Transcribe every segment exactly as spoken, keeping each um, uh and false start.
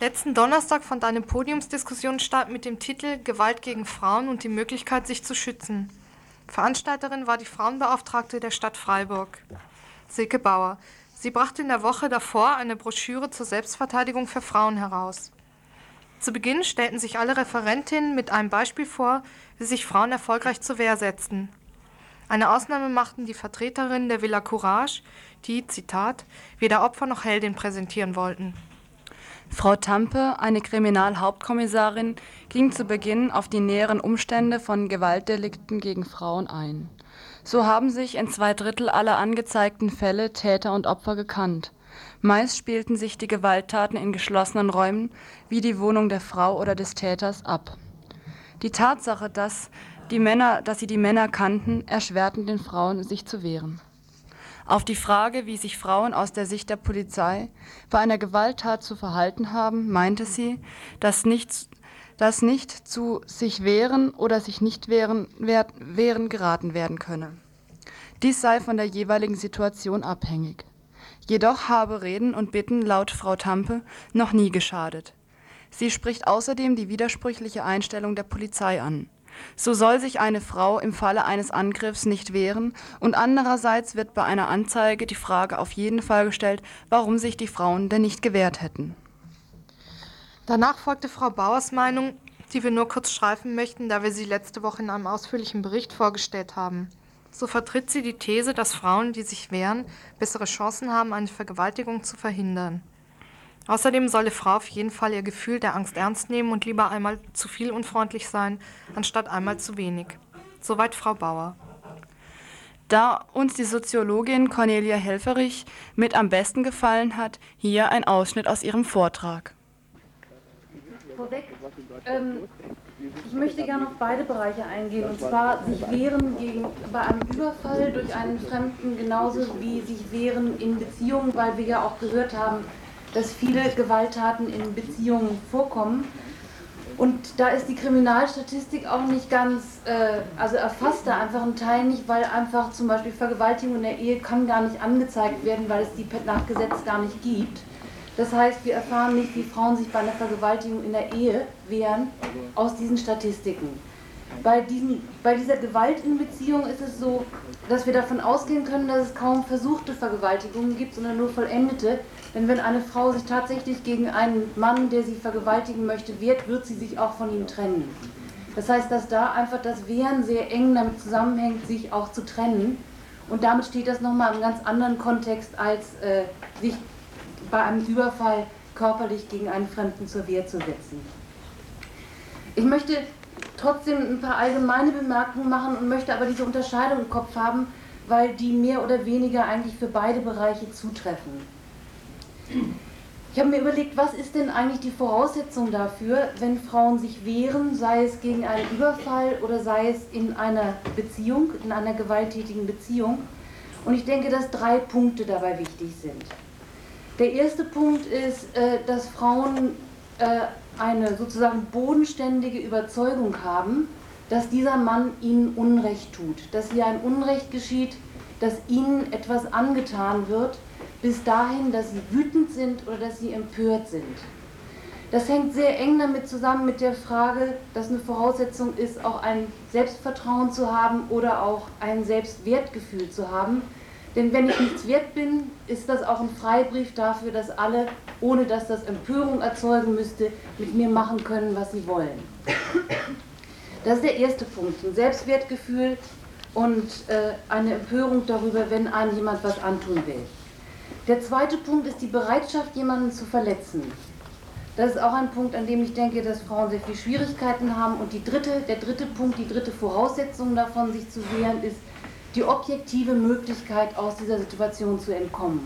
Letzten Donnerstag fand eine Podiumsdiskussion statt mit dem Titel Gewalt gegen Frauen und die Möglichkeit, sich zu schützen. Veranstalterin war die Frauenbeauftragte der Stadt Freiburg, Silke Bauer. Sie brachte in der Woche davor eine Broschüre zur Selbstverteidigung für Frauen heraus. Zu Beginn stellten sich alle Referentinnen mit einem Beispiel vor, wie sich Frauen erfolgreich zur Wehr setzten. Eine Ausnahme machten die Vertreterinnen der Villa Courage, die, Zitat, weder Opfer noch Heldin präsentieren wollten. Frau Tampe, eine Kriminalhauptkommissarin, ging zu Beginn auf die näheren Umstände von Gewaltdelikten gegen Frauen ein. So haben sich in zwei Drittel aller angezeigten Fälle Täter und Opfer gekannt. Meist spielten sich die Gewalttaten in geschlossenen Räumen wie die Wohnung der Frau oder des Täters ab. Die Tatsache, dass, die Männer, dass sie die Männer kannten, erschwerten den Frauen, sich zu wehren. Auf die Frage, wie sich Frauen aus der Sicht der Polizei bei einer Gewalttat zu verhalten haben, meinte sie, dass nicht, dass nicht zu sich wehren oder sich nicht wehren, wehren geraten werden könne. Dies sei von der jeweiligen Situation abhängig. Jedoch habe Reden und Bitten laut Frau Tampe noch nie geschadet. Sie spricht außerdem die widersprüchliche Einstellung der Polizei an. So soll sich eine Frau im Falle eines Angriffs nicht wehren und andererseits wird bei einer Anzeige die Frage auf jeden Fall gestellt, warum sich die Frauen denn nicht gewehrt hätten. Danach folgte Frau Bauers Meinung, die wir nur kurz streifen möchten, da wir sie letzte Woche in einem ausführlichen Bericht vorgestellt haben. So vertritt sie die These, dass Frauen, die sich wehren, bessere Chancen haben, eine Vergewaltigung zu verhindern. Außerdem soll die Frau auf jeden Fall ihr Gefühl der Angst ernst nehmen und lieber einmal zu viel unfreundlich sein, anstatt einmal zu wenig. Soweit Frau Bauer. Da uns die Soziologin Cornelia Helferich mit am besten gefallen hat, hier ein Ausschnitt aus ihrem Vortrag. Vorweg, ähm, ich möchte gerne auf beide Bereiche eingehen, und zwar sich wehren gegen, bei einem Überfall durch einen Fremden genauso wie sich wehren in Beziehungen, weil wir ja auch gehört haben, dass viele Gewalttaten in Beziehungen vorkommen. Und da ist die Kriminalstatistik auch nicht ganz, äh, also erfasst da einfach einen Teil nicht, weil einfach zum Beispiel Vergewaltigung in der Ehe kann gar nicht angezeigt werden, weil es die nach Gesetz gar nicht gibt. Das heißt, wir erfahren nicht, wie Frauen sich bei einer Vergewaltigung in der Ehe wehren, aus diesen Statistiken. Bei, diesen, bei dieser Gewalt in Beziehung ist es so, dass wir davon ausgehen können, dass es kaum versuchte Vergewaltigungen gibt, sondern nur vollendete. Denn wenn eine Frau sich tatsächlich gegen einen Mann, der sie vergewaltigen möchte, wehrt, wird sie sich auch von ihm trennen. Das heißt, dass da einfach das Wehren sehr eng damit zusammenhängt, sich auch zu trennen. Und damit steht das nochmal im ganz anderen Kontext, als äh, sich bei einem Überfall körperlich gegen einen Fremden zur Wehr zu setzen. Ich möchte trotzdem ein paar allgemeine Bemerkungen machen und möchte aber diese Unterscheidung im Kopf haben, weil die mehr oder weniger eigentlich für beide Bereiche zutreffen. Ich habe mir überlegt, was ist denn eigentlich die Voraussetzung dafür, wenn Frauen sich wehren, sei es gegen einen Überfall oder sei es in einer Beziehung, in einer gewalttätigen Beziehung. Und ich denke, dass drei Punkte dabei wichtig sind. Der erste Punkt ist, dass Frauen eine sozusagen bodenständige Überzeugung haben, dass dieser Mann ihnen Unrecht tut, dass hier ein Unrecht geschieht, dass ihnen etwas angetan wird, bis dahin, dass sie wütend sind oder dass sie empört sind. Das hängt sehr eng damit zusammen mit der Frage, dass eine Voraussetzung ist, auch ein Selbstvertrauen zu haben oder auch ein Selbstwertgefühl zu haben. Denn wenn ich nichts wert bin, ist das auch ein Freibrief dafür, dass alle, ohne dass das Empörung erzeugen müsste, mit mir machen können, was sie wollen. Das ist der erste Punkt, ein Selbstwertgefühl und äh, eine Empörung darüber, wenn einem jemand was antun will. Der zweite Punkt ist die Bereitschaft, jemanden zu verletzen. Das ist auch ein Punkt, an dem ich denke, dass Frauen sehr viele Schwierigkeiten haben. Und die dritte, der dritte Punkt, die dritte Voraussetzung davon, sich zu wehren, ist die objektive Möglichkeit, aus dieser Situation zu entkommen.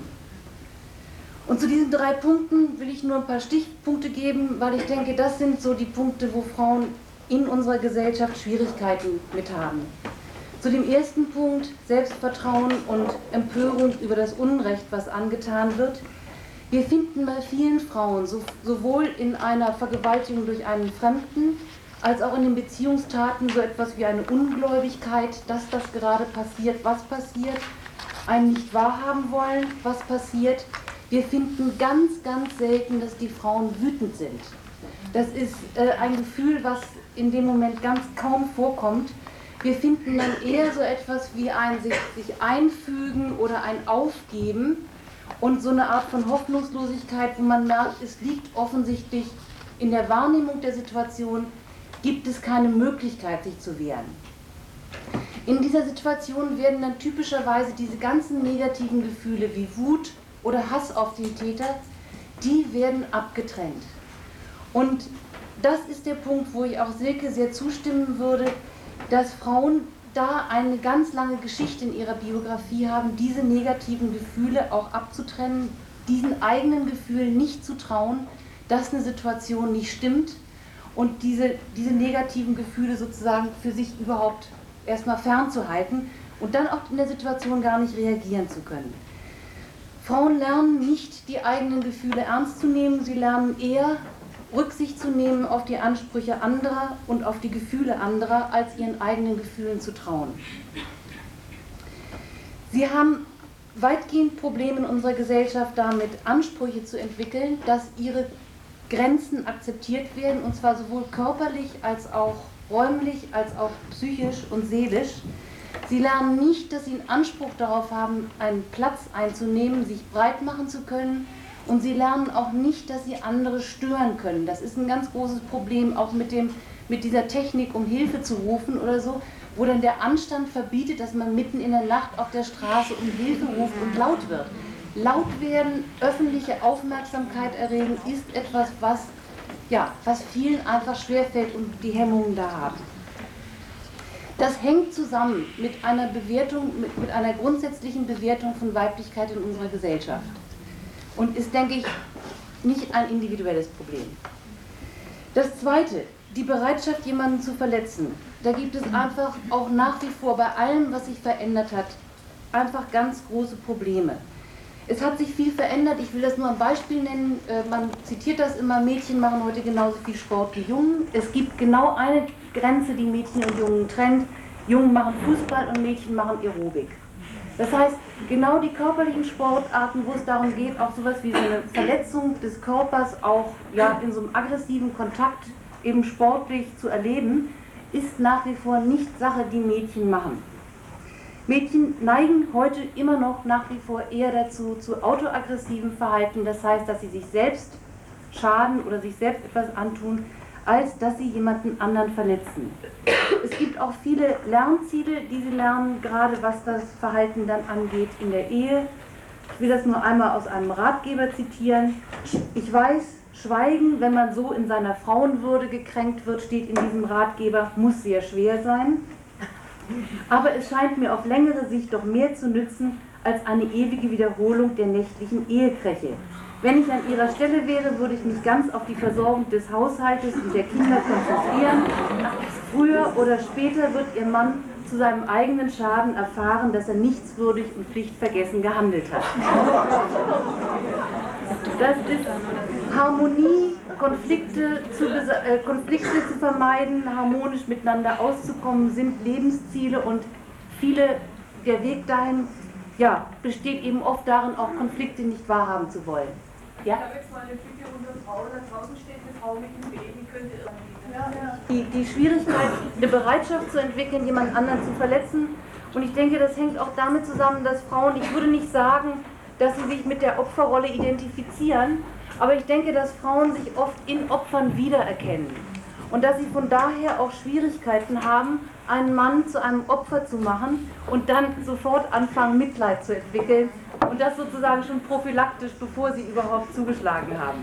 Und zu diesen drei Punkten will ich nur ein paar Stichpunkte geben, weil ich denke, das sind so die Punkte, wo Frauen in unserer Gesellschaft Schwierigkeiten mit haben. Zu dem ersten Punkt, Selbstvertrauen und Empörung über das Unrecht, was angetan wird. Wir finden bei vielen Frauen, so, sowohl in einer Vergewaltigung durch einen Fremden, als auch in den Beziehungstaten so etwas wie eine Ungläubigkeit, dass das gerade passiert, was passiert, ein nicht wahrhaben wollen, was passiert. Wir Wir finden ganz, ganz selten, dass die Frauen wütend sind. Das ist äh, ein Gefühl, was in dem Moment ganz kaum vorkommt. Wir finden dann eher so etwas wie ein sich, sich einfügen oder ein Aufgeben und so eine Art von Hoffnungslosigkeit, wo man merkt, es liegt offensichtlich in der Wahrnehmung der Situation, gibt es keine Möglichkeit, sich zu wehren. In dieser Situation werden dann typischerweise diese ganzen negativen Gefühle wie Wut oder Hass auf den Täter, die werden abgetrennt. Und das ist der Punkt, wo ich auch Silke sehr zustimmen würde, dass Frauen da eine ganz lange Geschichte in ihrer Biografie haben, diese negativen Gefühle auch abzutrennen, diesen eigenen Gefühlen nicht zu trauen, dass eine Situation nicht stimmt und diese, diese negativen Gefühle sozusagen für sich überhaupt erstmal fernzuhalten und dann auch in der Situation gar nicht reagieren zu können. Frauen lernen nicht, die eigenen Gefühle ernst zu nehmen, sie lernen eher, Rücksicht zu nehmen auf die Ansprüche anderer und auf die Gefühle anderer, als ihren eigenen Gefühlen zu trauen. Sie haben weitgehend Probleme in unserer Gesellschaft damit, Ansprüche zu entwickeln, dass ihre Grenzen akzeptiert werden, und zwar sowohl körperlich als auch räumlich, als auch psychisch und seelisch. Sie lernen nicht, dass sie einen Anspruch darauf haben, einen Platz einzunehmen, sich breit machen zu können. Und sie lernen auch nicht, dass sie andere stören können. Das ist ein ganz großes Problem, auch mit, dem, mit dieser Technik, um Hilfe zu rufen oder so, wo dann der Anstand verbietet, dass man mitten in der Nacht auf der Straße um Hilfe ruft und laut wird. Laut werden, öffentliche Aufmerksamkeit erregen, ist etwas, was, ja, was vielen einfach schwerfällt und die Hemmungen da haben. Das hängt zusammen mit einer Bewertung, mit, mit einer grundsätzlichen Bewertung von Weiblichkeit in unserer Gesellschaft. Und ist, denke ich, nicht ein individuelles Problem. Das Zweite, die Bereitschaft, jemanden zu verletzen. Da gibt es einfach auch nach wie vor bei allem, was sich verändert hat, einfach ganz große Probleme. Es hat sich viel verändert, ich will das nur ein Beispiel nennen, man zitiert das immer, Mädchen machen heute genauso viel Sport wie Jungen. Es gibt genau eine Grenze, die Mädchen und Jungen trennt. Jungen machen Fußball und Mädchen machen Aerobik. Das heißt, genau die körperlichen Sportarten, wo es darum geht, auch sowas wie so eine Verletzung des Körpers auch ja, in so einem aggressiven Kontakt eben sportlich zu erleben, ist nach wie vor nicht Sache, die Mädchen machen. Mädchen neigen heute immer noch nach wie vor eher dazu, zu autoaggressivem Verhalten, das heißt, dass sie sich selbst schaden oder sich selbst etwas antun, als dass sie jemanden anderen verletzen. Es gibt auch viele Lernziele, die sie lernen, gerade was das Verhalten dann angeht in der Ehe. Ich will das nur einmal aus einem Ratgeber zitieren. Ich weiß, Schweigen, wenn man so in seiner Frauenwürde gekränkt wird, steht in diesem Ratgeber, muss sehr schwer sein. Aber es scheint mir auf längere Sicht doch mehr zu nützen, als eine ewige Wiederholung der nächtlichen Ehekräche. Wenn ich an ihrer Stelle wäre, würde ich mich ganz auf die Versorgung des Haushaltes und der Kinder konzentrieren. Früher oder später wird ihr Mann zu seinem eigenen Schaden erfahren, dass er nichtswürdig und pflichtvergessen gehandelt hat. Das ist Harmonie, Konflikte zu, äh, Konflikte zu vermeiden, harmonisch miteinander auszukommen, sind Lebensziele und viele, der Weg dahin ja, besteht eben oft darin, auch Konflikte nicht wahrhaben zu wollen. Ja? Ich habe jetzt mal eine Bitte unter Frau, da draußen steht eine Frau mit dem Baby, könnte irgendwie... Die, die Schwierigkeit, eine Bereitschaft zu entwickeln, jemand anderen zu verletzen. Und ich denke, das hängt auch damit zusammen, dass Frauen, ich würde nicht sagen, dass sie sich mit der Opferrolle identifizieren, aber ich denke, dass Frauen sich oft in Opfern wiedererkennen. Und dass sie von daher auch Schwierigkeiten haben, einen Mann zu einem Opfer zu machen und dann sofort anfangen, Mitleid zu entwickeln. Und das sozusagen schon prophylaktisch, bevor sie überhaupt zugeschlagen haben.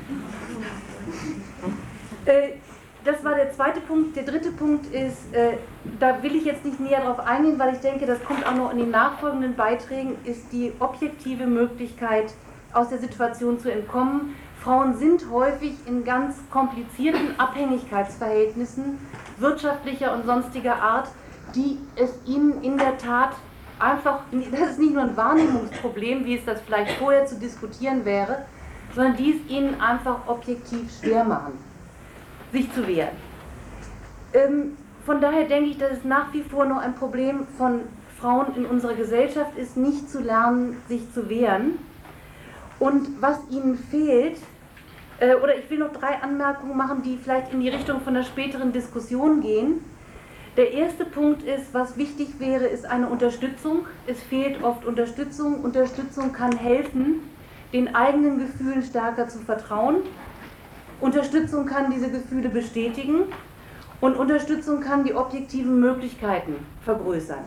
Äh, das war der zweite Punkt. Der dritte Punkt ist, äh, da will ich jetzt nicht näher drauf eingehen, weil ich denke, das kommt auch noch in den nachfolgenden Beiträgen, ist die objektive Möglichkeit, aus der Situation zu entkommen. Frauen sind häufig in ganz komplizierten Abhängigkeitsverhältnissen wirtschaftlicher und sonstiger Art, die es ihnen in der Tat einfach, das ist nicht nur ein Wahrnehmungsproblem, wie es das vielleicht vorher zu diskutieren wäre, sondern die es ihnen einfach objektiv schwer machen, sich zu wehren. Ähm, von daher denke ich, dass es nach wie vor noch ein Problem von Frauen in unserer Gesellschaft ist, nicht zu lernen, sich zu wehren. und was ihnen fehlt, äh, oder ich will noch drei Anmerkungen machen, die vielleicht in die Richtung von der späteren Diskussion gehen. Der erste Punkt ist, was wichtig wäre, ist eine Unterstützung. Es fehlt oft Unterstützung. Unterstützung kann helfen, den eigenen Gefühlen stärker zu vertrauen. Unterstützung kann diese Gefühle bestätigen und Unterstützung kann die objektiven Möglichkeiten vergrößern.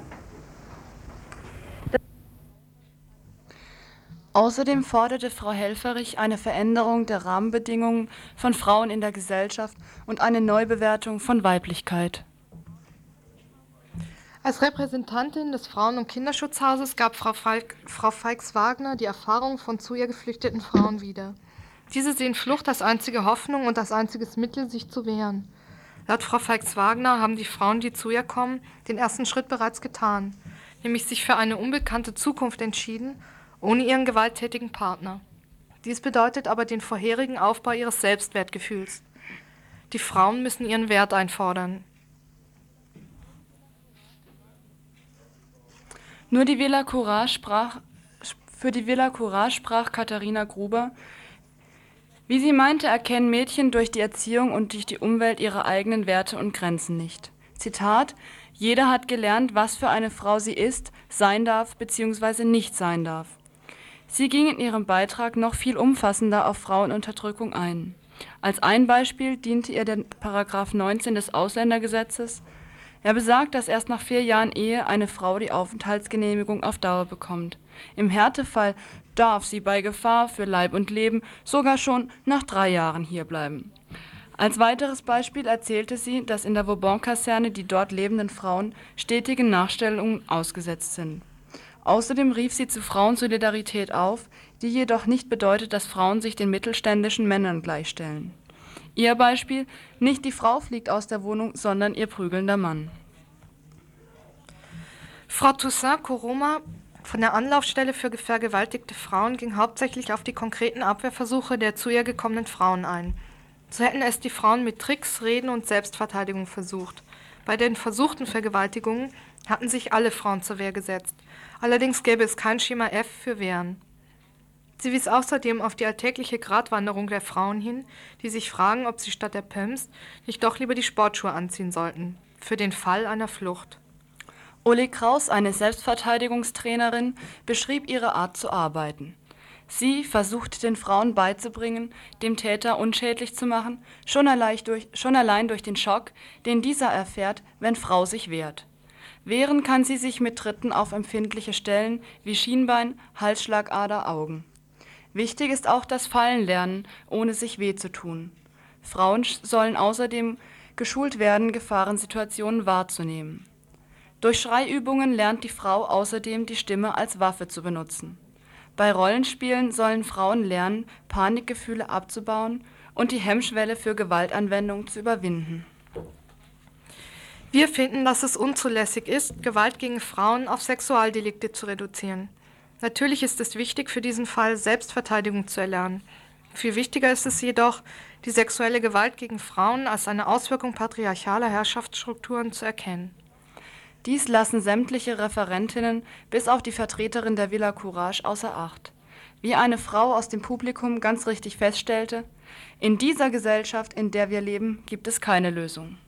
Außerdem forderte Frau Helfferich eine Veränderung der Rahmenbedingungen von Frauen in der Gesellschaft und eine Neubewertung von Weiblichkeit. Als Repräsentantin des Frauen- und Kinderschutzhauses gab Frau, Falk, Frau Feix-Wagner die Erfahrung von zu ihr geflüchteten Frauen wieder. Diese sehen Flucht als einzige Hoffnung und als einziges Mittel, sich zu wehren. Laut Frau Feix-Wagner haben die Frauen, die zu ihr kommen, den ersten Schritt bereits getan, nämlich sich für eine unbekannte Zukunft entschieden, ohne ihren gewalttätigen Partner. Dies bedeutet aber den vorherigen Aufbau ihres Selbstwertgefühls. Die Frauen müssen ihren Wert einfordern. Nur die Villa Courage sprach, für die Villa Courage sprach Katharina Gruber: Wie sie meinte, erkennen Mädchen durch die Erziehung und durch die Umwelt ihre eigenen Werte und Grenzen nicht. Zitat: Jeder hat gelernt, was für eine Frau sie ist, sein darf bzw. nicht sein darf. Sie ging in ihrem Beitrag noch viel umfassender auf Frauenunterdrückung ein. Als ein Beispiel diente ihr der Paragraph neunzehn des Ausländergesetzes. Er besagt, dass erst nach vier Jahren Ehe eine Frau die Aufenthaltsgenehmigung auf Dauer bekommt. Im Härtefall darf sie bei Gefahr für Leib und Leben sogar schon nach drei Jahren hierbleiben. Als weiteres Beispiel erzählte sie, dass in der Vauban-Kaserne die dort lebenden Frauen stetigen Nachstellungen ausgesetzt sind. Außerdem rief sie zu Frauensolidarität auf, die jedoch nicht bedeutet, dass Frauen sich den mittelständischen Männern gleichstellen. Ihr Beispiel: Nicht die Frau fliegt aus der Wohnung, sondern ihr prügelnder Mann. Frau Toussaint-Koroma von der Anlaufstelle für vergewaltigte Frauen ging hauptsächlich auf die konkreten Abwehrversuche der zu ihr gekommenen Frauen ein. So hätten es die Frauen mit Tricks, Reden und Selbstverteidigung versucht. Bei den versuchten Vergewaltigungen hatten sich alle Frauen zur Wehr gesetzt. Allerdings gäbe es kein Schema F für Wehren. Sie wies außerdem auf die alltägliche Gratwanderung der Frauen hin, die sich fragen, ob sie statt der Pumps nicht doch lieber die Sportschuhe anziehen sollten, für den Fall einer Flucht. Uli Kraus, eine Selbstverteidigungstrainerin, beschrieb ihre Art zu arbeiten. Sie versucht den Frauen beizubringen, dem Täter unschädlich zu machen, schon allein durch, schon allein durch den Schock, den dieser erfährt, wenn Frau sich wehrt. Wehren kann sie sich mit Tritten auf empfindliche Stellen wie Schienbein, Halsschlagader, Augen. Wichtig ist auch das Fallenlernen, ohne sich weh zu tun. Frauen sollen außerdem geschult werden, Gefahrensituationen wahrzunehmen. Durch Schreiübungen lernt die Frau außerdem, die Stimme als Waffe zu benutzen. Bei Rollenspielen sollen Frauen lernen, Panikgefühle abzubauen und die Hemmschwelle für Gewaltanwendung zu überwinden. Wir finden, dass es unzulässig ist, Gewalt gegen Frauen auf Sexualdelikte zu reduzieren. Natürlich ist es wichtig, für diesen Fall Selbstverteidigung zu erlernen. Viel wichtiger ist es jedoch, die sexuelle Gewalt gegen Frauen als eine Auswirkung patriarchaler Herrschaftsstrukturen zu erkennen. Dies lassen sämtliche Referentinnen bis auf die Vertreterin der Villa Courage außer Acht. Wie eine Frau aus dem Publikum ganz richtig feststellte: In dieser Gesellschaft, in der wir leben, gibt es keine Lösung.